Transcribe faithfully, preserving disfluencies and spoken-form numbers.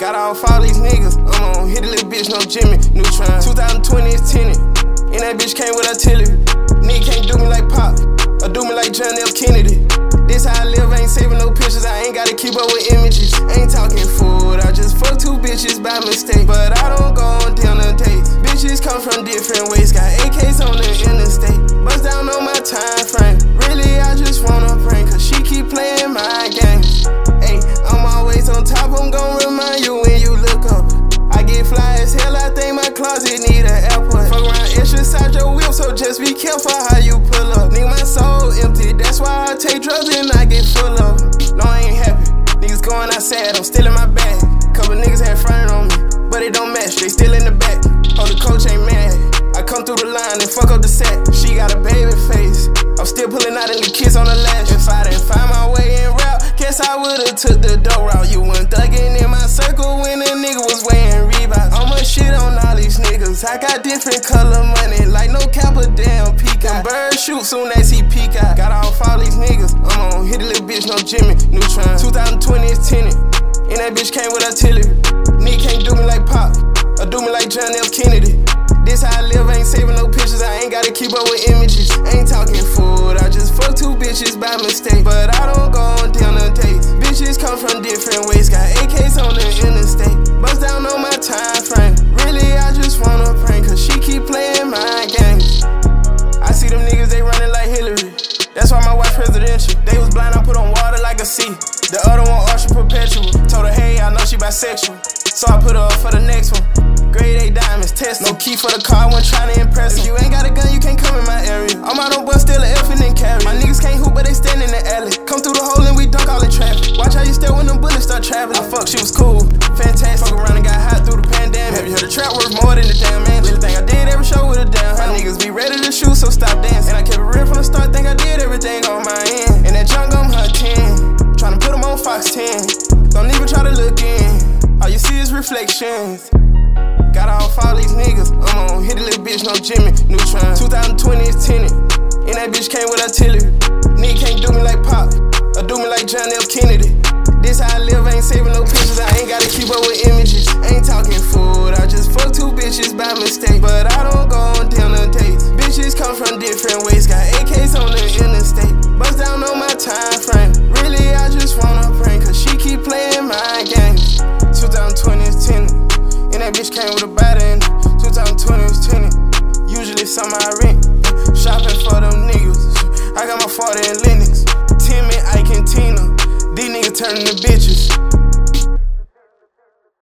Got off all these niggas, I'm on hit a little bitch, no Jimmy Neutron. twenty twenty is tinted, and that bitch came with artillery. Nigga can't do me like Pop, or do me like John F. Kennedy. This how I live, I ain't saving no pictures, I ain't gotta keep up with images. Ain't talking food, I just fuck two bitches by mistake. But I don't go on dinner dates. Bitches come from different ways, got A Ks on the interstate. Bust down on my time frame, really I just wanna prank, cause she keep playing my games. Ayy, I'm always on top, I'm gon' remind you when you look up. I get fly as hell, I think my closet need an airport. Fuck around extra inside your whip, so just be careful how you pull up. Nigga, my soul empty, that's why I take drugs and I get full of them. No, I ain't happy, niggas going outside, I'm still in my bag. Couple niggas had fronted on me, but it don't match, they still in the back. Oh, the coach ain't mad, I come through the line and fuck up the set. She got a baby face, I'm still pulling out and the kids on the lash. If I didn't find my way in rap, guess I would've took the dope route. You weren't thugging in my circle when a nigga was wearing Reeboks. I'ma shit on all these niggas, I got different color money, like no cap or damn peacock. Bird shoot soon as he peek out. Got off all these niggas, I'm on hit a little bitch, no Jimmy Neutron. twenty twenty is tinted, and that bitch came with artillery. Nigga can't do me like Pop, or do me like John F. Kennedy. This how I live, I ain't saving no pictures, I ain't gotta keep up with images. Ain't talking food, I just fuck two bitches by mistake. But I don't go on dinner dates. Bitches come from different ways, got A Ks on the interstate. Bust down on my time frame, really I just wanna prank, cause she keep playing my games. I see them niggas, they running like Hillary, that's why my wife presidential. They was blind, I put on water like a C. The other one, Usher Perpetual. Told her, hey, I know she bisexual, so I put her up for the next one. Grade A diamonds, test. No key for the car, I wasn't trying to impress him. If you ain't got a gun, you can't come in my area. I'm out on bus, still an F and then carry. My niggas can't hoop, but they stand in the alley. Come through the hole and we dunk all in traffic. Watch how you stare when them bullets start traveling. I fuck, she was cool, fantastic. Fuck around and got hot through the pandemic. Have you heard a trap worth more than the damn man? Everything I did, every show with a damn. My niggas be ready to shoot, so stop dancing. And I kept it real from the start, think I did everything on my end. And that junk, I'm hunting, tryna put them on Fox ten. Don't even try to look in, all you see is reflections. Got off all these niggas, I'm on hit a little bitch, no Jimmy Neutron. twenty twenty is tinted, and that bitch came with artillery. Nigga can't do me like Pop, or do me like John F. Kennedy. This how I live, I ain't saving no pictures, I ain't gotta keep up with images. Ain't talking food, I just fuck two bitches by mistake. But I don't go on dinner dates. Bitches come from different ways, got A Ks on the interstate. Bust down on my time frame, really I just wanna prank, cause she keep playing my games. twenty twenty is tinted, and that bitch came with a body in it. twenty twenty is tinted, usually something I rent. Shopping for them niggas, I got my forty in Linux. Timmy, Ike, and Tina, these niggas turning to bitches.